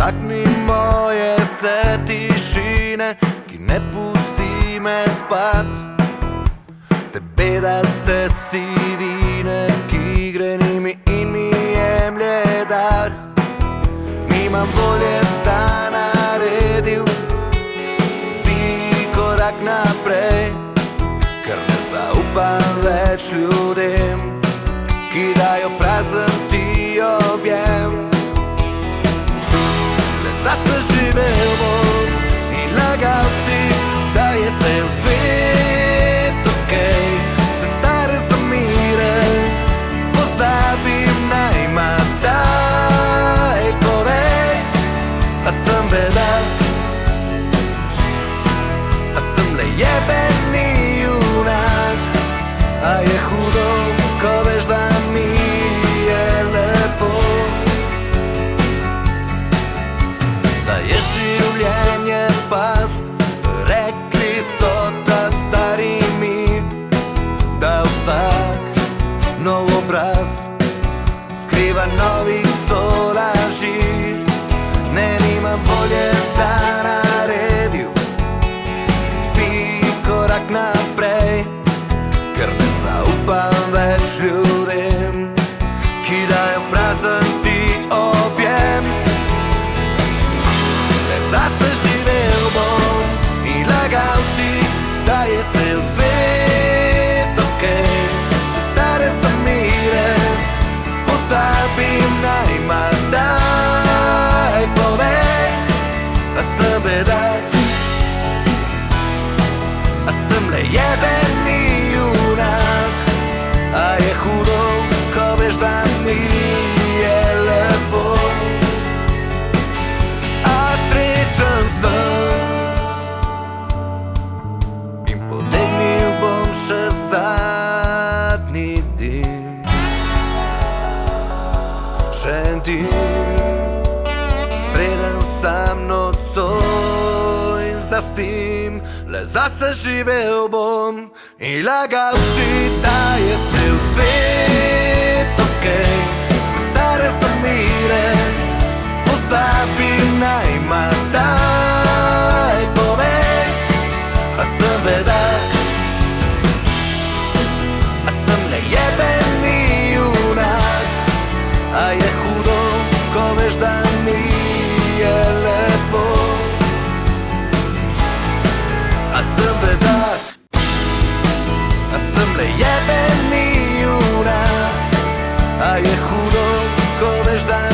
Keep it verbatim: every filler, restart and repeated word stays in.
Dotakni moje se tišine, ki ne pusti me spat. Te bedaste sivine, ki greni mi in mi jemlje dah. Nimam volje, da naredim bi korak naprej, ker ne zaupam več ljudem, ki dajo prazen ti objem. Le zase živel bom in lagal si, da je cel svet okej. Se stare zamire pozabim, naj ima daj povej. A sem bedak, a sem le jebeni junak, a je hudo, ko veš, da mi je lepo. Da je življenje past, rekli so ta stari mi, da vsak nov obraz skriva novih sto laži. Ne, nimam volje, da naredim bi korak naprej, ker ne zaupam več ljudem, ki dajo prazen ti objem. Le zase živel bom in lagal si, da je cel svet okej. Se stare zamire pozabim, naj ima daj povej. A sem bedak, a sem le jebeni junak, a je hudo, ko veš, da mi je lepo. A srečen sem in potegnil bom še zadnji dim, še en dim, preden sam nocoj zaspim. Le zase živel bom in lagal si, da je cel svet okej. Se stare zamire pozabim, naj ima daj povej. A sem bedak, a sem le jebeni junak, a je hudo, ko veš, da mi je lepo. A sem bedak, a sem le jebeni junak, a je hudo, ko veš, da